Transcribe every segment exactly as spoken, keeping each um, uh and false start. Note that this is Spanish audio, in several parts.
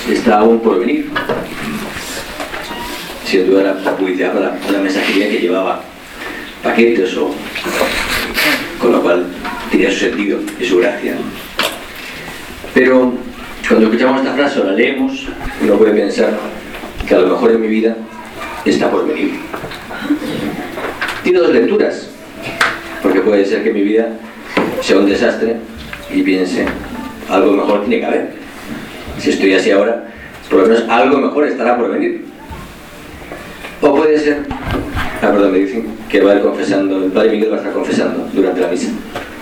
está aún por venir. Sin duda la, la publicidad para una mensajería que llevaba paquetes o con lo cual tenía su sentido y su gracia. Pero cuando escuchamos esta frase o la leemos, uno puede pensar que a lo mejor en mi vida está por venir. Tiene dos lecturas, porque puede ser que mi vida sea un desastre y piense, algo mejor tiene que haber. Si estoy así ahora, por lo menos algo mejor estará por venir. O puede ser, ah, perdón, me dicen que va a ir confesando, el Padre Miguel va a estar confesando durante la misa.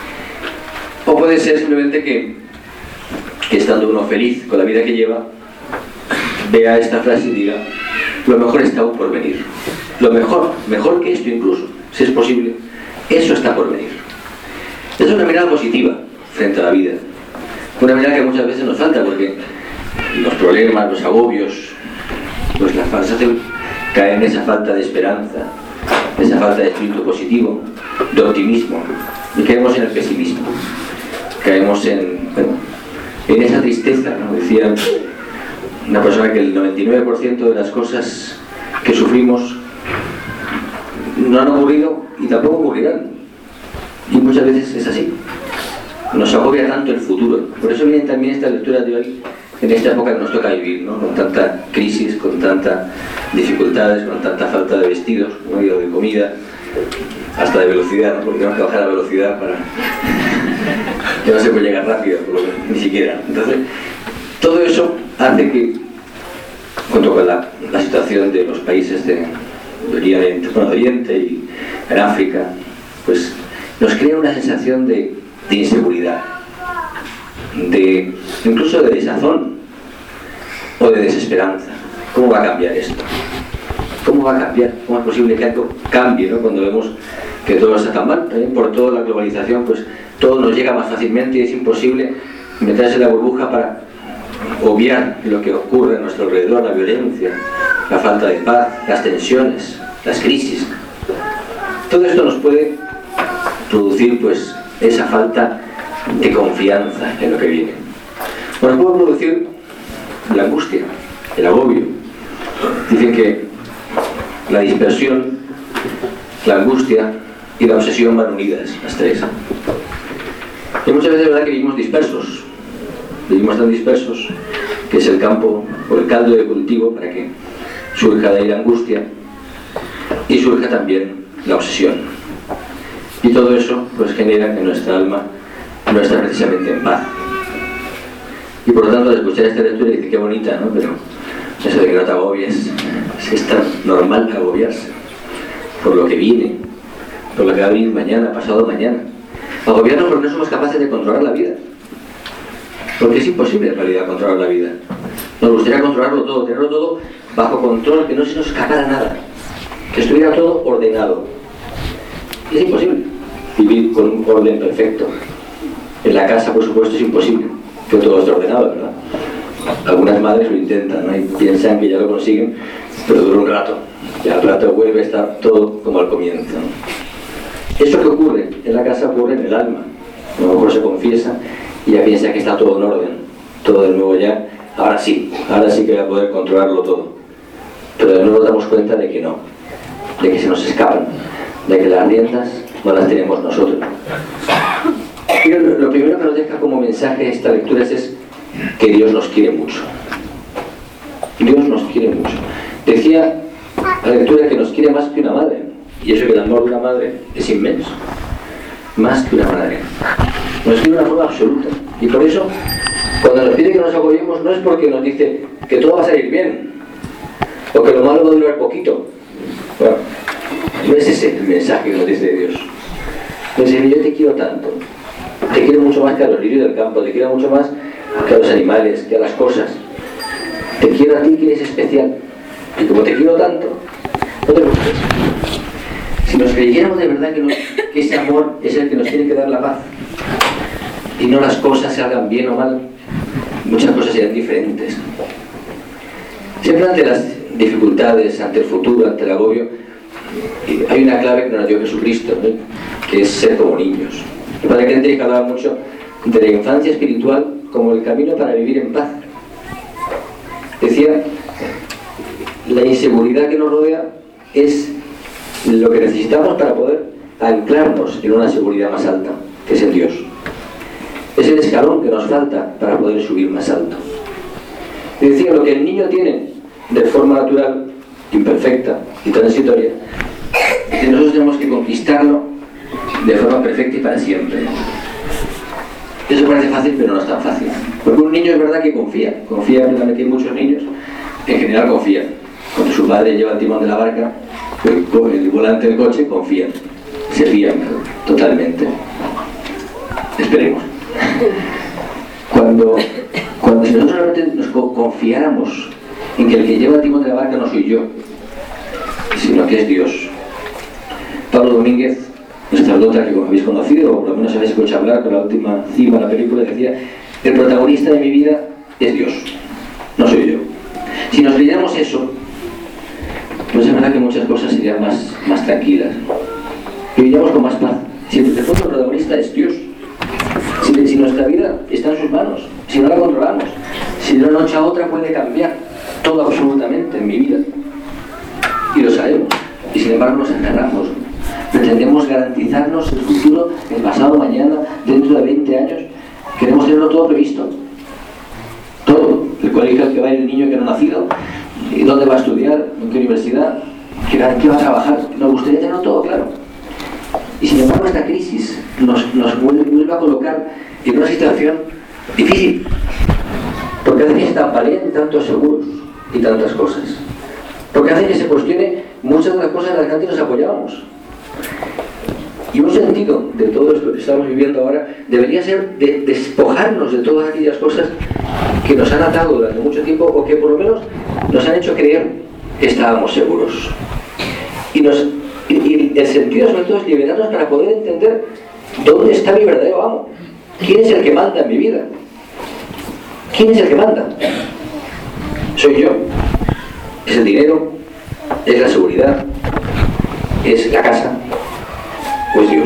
O puede ser simplemente que, que estando uno feliz con la vida que lleva, vea esta frase y diga, lo mejor está aún por venir. Lo mejor, mejor que esto incluso, si es posible, eso está por venir. Esa es una mirada positiva frente a la vida. Una mirada que muchas veces nos falta porque los problemas, los agobios, pues la falsa cae en esa falta de esperanza, esa falta de espíritu positivo, de optimismo, y caemos en el pesimismo, caemos en, bueno, en esa tristeza, ¿no? Decía una persona que el noventa y nueve por ciento de las cosas que sufrimos no han ocurrido y tampoco ocurrirán, y muchas veces es así. Nos agobia tanto el futuro. Por eso vienen también estas lecturas de hoy en esta época que nos toca vivir, ¿no? Con tanta crisis, con tantas dificultades, con tanta falta de vestidos, ¿no? De comida, hasta de velocidad, ¿no? Porque tenemos que bajar la velocidad para que no se puede llegar rápido, por lo menos, ni siquiera. Entonces, todo eso hace que, junto con la, la situación de los países de, de Oriente, bueno, de Oriente y en África, pues nos crea una sensación de, de inseguridad, de incluso de desazón o de desesperanza. ¿Cómo va a cambiar esto? ¿Cómo va a cambiar? ¿Cómo es posible que algo cambie, ¿no? Cuando vemos que todo está tan mal? ¿Eh? Por toda la globalización, pues todo nos llega más fácilmente y es imposible meterse en la burbuja para obviar lo que ocurre a nuestro alrededor, la violencia, la falta de paz, las tensiones, las crisis. Todo esto nos puede producir pues esa falta de confianza en lo que viene. Bueno, puede producir la angustia, el agobio. Dicen que la dispersión, la angustia y la obsesión van unidas, las tres. Y muchas veces es verdad que vivimos dispersos, vivimos tan dispersos que es el campo o el caldo de cultivo para que surja de ahí la angustia y surja también la obsesión. Y todo eso pues genera que nuestra alma no está precisamente en paz. Y por lo tanto, al escuchar esta lectura dice, qué bonita, ¿no? Pero eso de que no te agobies, es que es tan normal agobiarse por lo que viene, por lo que va a venir mañana, pasado mañana. Agobiarnos porque no somos capaces de controlar la vida. Porque es imposible en realidad controlar la vida. Nos gustaría controlarlo todo, tenerlo todo bajo control, que no se nos escapara nada, que estuviera todo ordenado. Y es imposible vivir con un orden perfecto. En la casa, por supuesto, es imposible que todo esté ordenado, ¿verdad? Algunas madres lo intentan, ¿no? Y piensan que ya lo consiguen, pero dura un rato. Y al rato vuelve a estar todo como al comienzo, ¿no? Eso que ocurre en la casa ocurre en el alma. A lo mejor se confiesa y ya piensa que está todo en orden, todo de nuevo ya. Ahora sí, ahora sí que voy a poder controlarlo todo. Pero de nuevo nos damos cuenta de que no, de que se nos escapan, de que las riendas no las tenemos nosotros. Pero lo primero que nos deja como mensaje esta lectura es que Dios nos quiere mucho. Dios nos quiere mucho. Decía la lectura que nos quiere más que una madre. Y eso que el amor de una madre es inmenso. Más que una madre. Nos quiere de una forma absoluta. Y por eso, cuando nos pide que nos agobiemos, no es porque nos dice que todo va a salir bien. O que lo malo va a durar poquito. Bueno, no es ese el mensaje que nos dice Dios. Nos dice, yo te quiero tanto. Te quiero mucho más que a los lirios del campo, te quiero mucho más que a los animales, que a las cosas. Te quiero a ti, que eres especial. Y como te quiero tanto, no te preocupes. Si nos creyéramos de verdad que, no, que ese amor es el que nos tiene que dar la paz, y no las cosas se hagan bien o mal, muchas cosas serían diferentes. Siempre ante las dificultades, ante el futuro, ante el agobio, hay una clave que nos dio Jesucristo, ¿no? Que es ser como niños. El Padre Kentenich hablaba mucho de la infancia espiritual como el camino para vivir en paz. Decía, la inseguridad que nos rodea es lo que necesitamos para poder anclarnos en una seguridad más alta, que es en Dios. Es el escalón que nos falta para poder subir más alto. Y decía, lo que el niño tiene de forma natural, imperfecta y transitoria, que nosotros tenemos que conquistarlo de forma perfecta y para siempre. Eso parece fácil, pero no es tan fácil. Porque un niño es verdad que confía, confía plenamente. Hay muchos niños, en general confían. Cuando su padre lleva el timón de la barca, el, el volante del coche, confían. Se fían totalmente. Esperemos. Cuando, cuando si nosotros realmente nos confiáramos en que el que lleva el timón de la barca no soy yo, sino que es Dios. Pablo Domínguez, nuestra sacerdote que como habéis conocido, o por lo menos habéis escuchado hablar con la última cima de la película, decía, el protagonista de mi vida es Dios, no soy yo. Si nos creyéramos eso, pues es verdad que muchas cosas serían más, más tranquilas, viviríamos con más paz. Si el fondo el protagonista es Dios, si, si nuestra vida está en sus manos, si no la controlamos, si de una noche a otra puede cambiar todo absolutamente en mi vida, y lo sabemos, y sin embargo nos encerramos, pretendemos garantizarnos el futuro, el pasado, mañana, dentro de veinte años, queremos tenerlo todo previsto, todo, el colegio al que va a ir el niño que no ha nacido, y dónde va a estudiar, en qué universidad, qué, qué va a trabajar, nos gustaría tenerlo todo claro. Y sin embargo esta crisis nos, nos vuelve, vuelve a colocar en una situación difícil, porque hace que se tambaleen tantos seguros y tantas cosas, porque hace que se cuestione muchas de las cosas en las que antes nos apoyábamos. Y un sentido de todo esto que estamos viviendo ahora debería ser de despojarnos de todas aquellas cosas que nos han atado durante mucho tiempo, o que por lo menos nos han hecho creer que estábamos seguros. Y, nos, y, y el sentido sobre todo es liberarnos para poder entender dónde está mi verdadero amo. ¿Quién es el que manda en mi vida? ¿Quién es el que manda? ¿Soy yo? ¿Es el dinero? ¿Es la seguridad? ¿Es la casa? ¿O es Dios?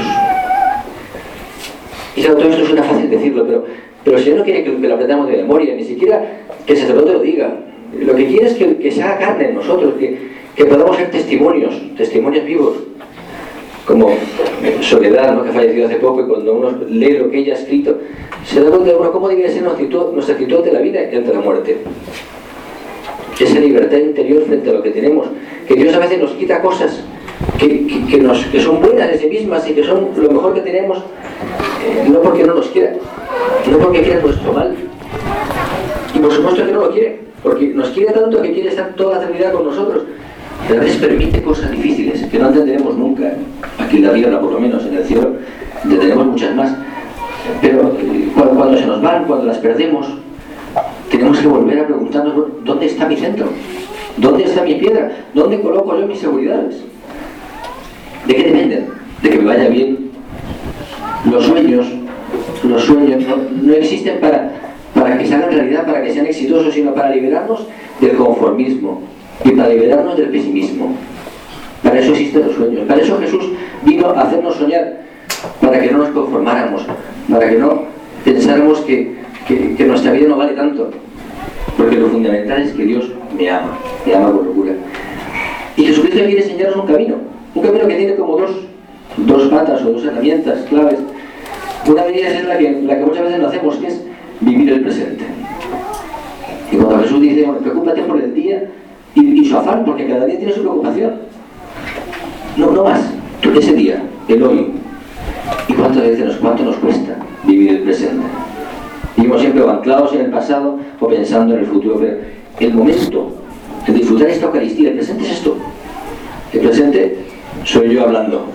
Y claro, todo esto suena fácil decirlo, pero, pero el Señor no quiere que, que lo aprendamos de memoria, ni siquiera que el sacerdote lo diga. Lo que quiere es que, que se haga carne en nosotros, que, que podamos ser testimonios, testimonios vivos. Como Soledad, ¿no?, que ha fallecido hace poco, y cuando uno lee lo que ella ha escrito, se da cuenta de uno cómo debe ser nuestra actitud, nuestra actitud ante la vida y ante la muerte. Esa libertad interior frente a lo que tenemos, que Dios a veces nos quita cosas que, que, que, nos, que son buenas de sí mismas y que son lo mejor que tenemos, eh, no porque no nos quiera, no porque quiera nuestro mal, y por supuesto que no lo quiere, porque nos quiere tanto que quiere estar toda la eternidad con nosotros, pero a veces permite cosas difíciles que no entenderemos nunca, aquí en la tierra por lo menos, en el cielo entenderemos muchas más, pero eh, cuando, cuando se nos van, cuando las perdemos, tenemos que volver a preguntarnos, ¿dónde está mi centro? ¿Dónde está mi piedra? ¿Dónde coloco yo mis seguridades? ¿De qué dependen? ¿De que me vaya bien? Los sueños, los sueños no, no existen para, para que se hagan realidad, para que sean exitosos, sino para liberarnos del conformismo y para liberarnos del pesimismo. Para eso existen los sueños. Para eso Jesús vino a hacernos soñar, para que no nos conformáramos, para que no pensáramos que, que, que nuestra vida no vale tanto. Porque lo fundamental es que Dios me ama, me ama con locura. Y Jesucristo quiere enseñarnos un camino, un camino que tiene como dos, dos patas o dos herramientas claves. Una de ellas es la que, la que muchas veces no hacemos, que es vivir el presente. Y cuando Jesús dice, bueno, preocúpate por el día y, y su afán, porque cada día tiene su preocupación. No, no más, ese día, el hoy. ¿Y cuánto, veces, cuánto nos cuesta vivir el presente? Vivimos siempre o anclados en el pasado o pensando en el futuro, pero el momento, el disfrutar esta Eucaristía, el presente es esto. El presente soy yo hablando.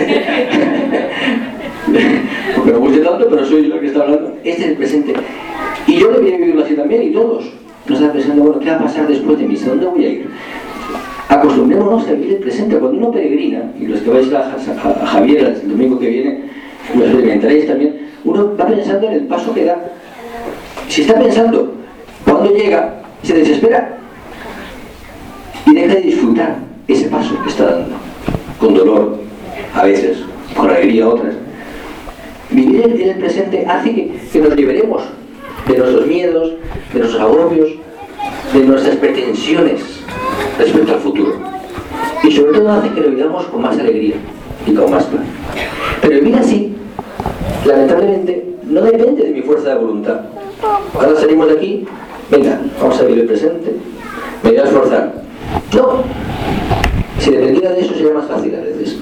Porque me guste tanto, pero soy yo el que está hablando. Este es el presente. Y yo debería vivirlo así también, y todos. Nos están pensando, bueno, ¿qué va a pasar después de mí? ¿A dónde voy a ir? Acostumbrémonos a vivir el presente. Cuando uno peregrina, y los que vais a, a, a Javier el domingo que viene, lo experimentaréis también, uno va pensando en el paso que da. Si está pensando cuando llega, se desespera y deja de disfrutar ese paso que está dando, con dolor a veces, con alegría otras. Vivir en el presente hace que, que nos liberemos de nuestros miedos, de nuestros agobios, de nuestras pretensiones respecto al futuro. Y sobre todo hace que lo vivamos con más alegría y con más plan. Pero vivir así, lamentablemente, no depende de mi fuerza de voluntad. Ahora salimos de aquí, venga, vamos a vivir el presente, me voy a esforzar. No, si dependiera de eso sería más fácil a veces.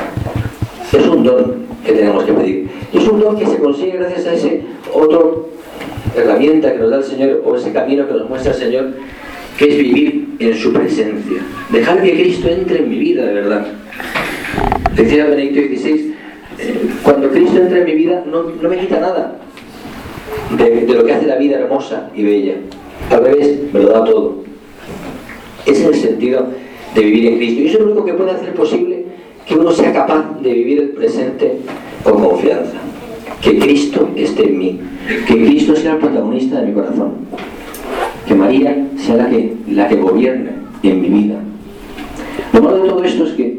Es un don que tenemos que pedir. Y es un don que se consigue gracias a ese otro herramienta que nos da el Señor, o ese camino que nos muestra el Señor, que es vivir en su presencia. Dejar que Cristo entre en mi vida de verdad. Decía Benedicto dieciséis, eh, cuando Cristo entra en mi vida no, no me quita nada de, de lo que hace la vida hermosa y bella. Al revés, me lo da todo. Ese es el sentido de vivir en Cristo. Y eso es lo único que puede hacer posible que uno sea capaz de vivir el presente con confianza. Que Cristo esté en mí. Que Cristo sea el protagonista de mi corazón. Que María sea la que, la que gobierne en mi vida. Lo malo de todo esto es que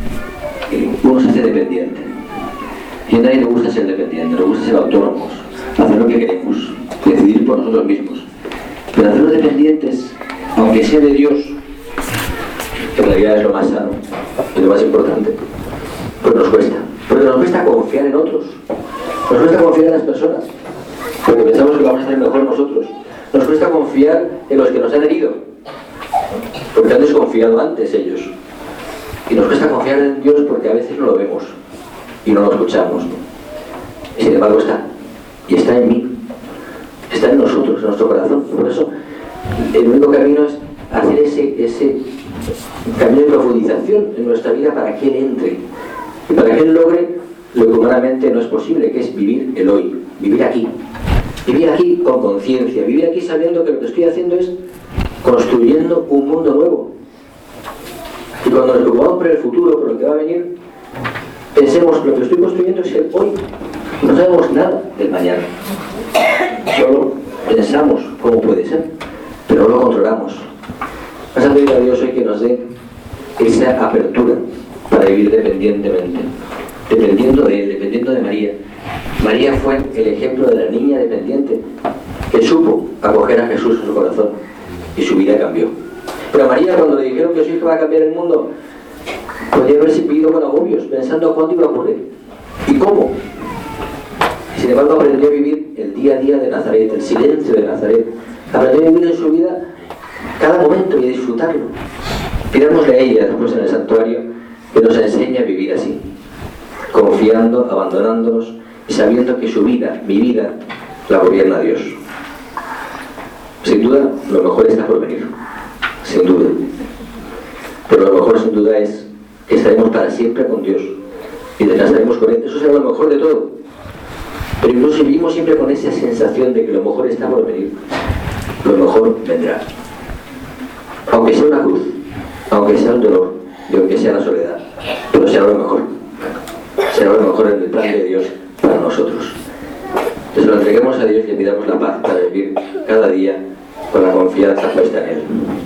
uno se hace dependiente. Y a nadie le gusta ser dependiente, le gusta ser autónomos, hacer lo que queremos, decidir por nosotros mismos. Pero hacerlos dependientes, aunque sea de Dios, que en realidad es lo más sano y lo más importante, pues nos cuesta. Porque nos cuesta confiar en otros, nos cuesta confiar en las personas, porque pensamos que vamos a hacer mejor nosotros. Nos cuesta confiar en los que nos han herido, porque han desconfiado antes ellos. Y nos cuesta confiar en Dios porque a veces no lo vemos y no lo escuchamos, ¿no? Y sin embargo está, y está en mí, está en nosotros, en nuestro corazón. Por eso el único camino es hacer ese, ese camino de profundización en nuestra vida para que Él entre y para que Él logre lo que humanamente no es posible, que es vivir el hoy, vivir aquí. Vivir aquí con conciencia, vivir aquí sabiendo que lo que estoy haciendo es construyendo un mundo nuevo. Y cuando nos preocupamos por el futuro, por lo que va a venir, pensemos que lo que estoy construyendo es el hoy. No sabemos nada del mañana. Solo pensamos cómo puede ser, pero no lo controlamos. Vamos a pedir a Dios hoy que nos dé esa apertura para vivir dependientemente, dependiendo de Él, dependiendo de María. María fue el ejemplo de la niña dependiente que supo acoger a Jesús en su corazón y su vida cambió. Pero a María, cuando le dijeron que su hija va a cambiar el mundo, podía haberse vivido con agobios, pensando cuándo iba a ocurrir y cómo. Sin embargo, aprendió a vivir el día a día de Nazaret, el silencio de Nazaret. Aprendió a vivir en su vida cada momento y a disfrutarlo. Pidámosle a ella después en el santuario que nos enseñe a vivir así, confiando, abandonándonos y sabiendo que su vida, mi vida, la gobierna Dios. Sin duda, lo mejor está por venir, sin duda. Pero lo mejor sin duda es que estaremos para siempre con Dios y descansaremos con Él. Eso será lo mejor de todo. Pero incluso vivimos siempre con esa sensación de que lo mejor está por venir. Lo mejor vendrá. Aunque sea una cruz, aunque sea un dolor, y aunque sea la soledad, pero será lo mejor. Será lo mejor en el plan de Dios para nosotros. Que se lo entreguemos a Dios y le pidamos la paz para vivir cada día con la confianza puesta en Él.